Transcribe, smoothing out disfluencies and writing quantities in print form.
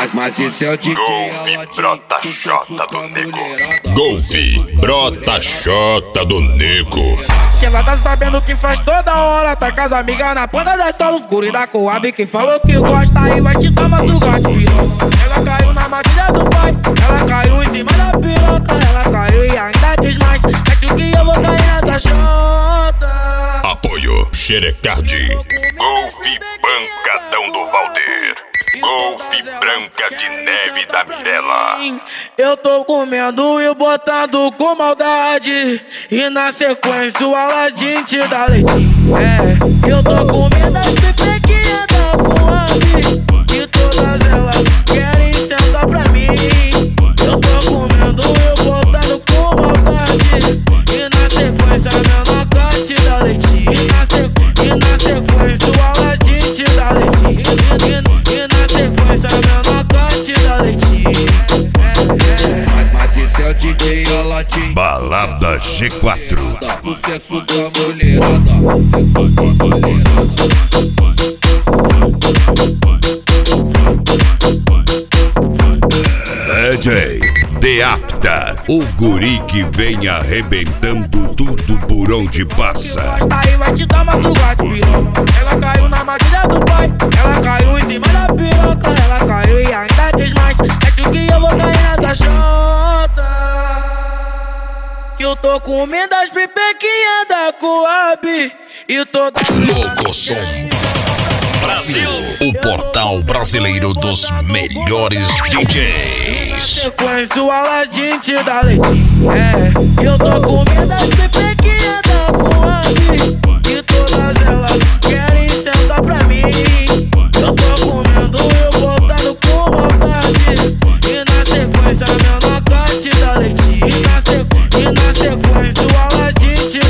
Mas esse é o DJ Golfe brota xota do Nico. Golfe brota xota do Nico. Que ela tá sabendo que faz toda hora. Tá com as amigas na ponta da estola, guri da Coab que falou que gosta aí vai te dar mais um gato. Ela caiu na matilha do pai, ela caiu em cima da piroca, ela caiu e ainda quis mais. Acho que eu vou cair nessa xota. Apoio Xerecardi. Golfe pancadão do Valder. Golfe branca de neve da Mirella. Eu tô comendo e botando com maldade, e na sequência o Aladim te dá leitinho. Eu tô comendo as pepequinhas da Coab, e todas elas querem sentar pra mim. Eu tô comendo e botando com maldade, e na sequência meu noca te dá leitinho. E na sequência o Aladim te dá leitinho. E na sequência meu noca te dá leitinho. Mas esse é o DJ Aladim. Balada G4. Dá sucesso pra mulherada. DJ Deapta, o guri que vem arrebentando tudo por onde passa. Aí vai te dar mais um gato, piroca. Ela caiu na matilha do pai, ela caiu em cima da piroca, ela caiu e ainda quis mais. Acho que eu vou cair nessa xota. Que eu tô comendo as pipequinhas da Coab, e toda Locosom Brasil, o portal brasileiro dos melhores DJs. sequência o Aladim te dá leitinho. Eu tô comendo as pepequinhas da Coab, e todas elas querem sentar pra mim. Eu tô comendo e botando com maldade, e na sequência meu noca te dá leitinho. E na sequência o Aladim te